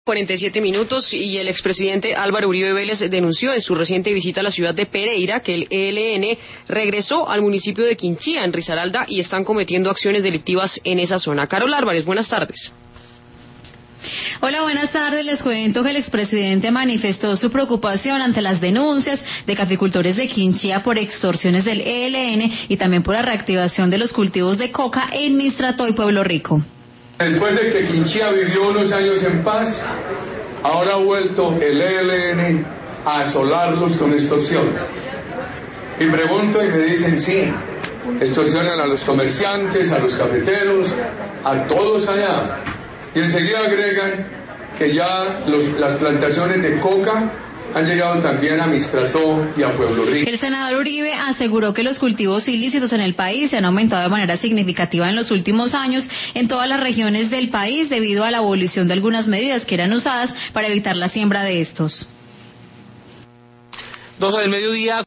47 minutos y el expresidente Álvaro Uribe Vélez denunció en su reciente visita a la ciudad de Pereira que el ELN regresó al municipio de Quinchía, en Risaralda, y están cometiendo acciones delictivas en esa zona. Carol Álvarez, buenas tardes. Hola, buenas tardes. Les cuento que el expresidente manifestó su preocupación ante las denuncias de caficultores de Quinchía por extorsiones del ELN y también por la reactivación de los cultivos de coca en Mistrato y Pueblo Rico. Después de que Quinchía vivió unos años en paz, ahora ha vuelto el ELN a asolarlos con extorsión. Y pregunto y me dicen sí, extorsionan a los comerciantes, a los cafeteros, a todos allá. Y enseguida agregan que ya las plantaciones de coca han llegado también a Mistrató y a Pueblo Rico. El senador Uribe aseguró que los cultivos ilícitos en el país se han aumentado de manera significativa en los últimos años en todas las regiones del país debido a la abolición de algunas medidas que eran usadas para evitar la siembra de estos. 12 del mediodía.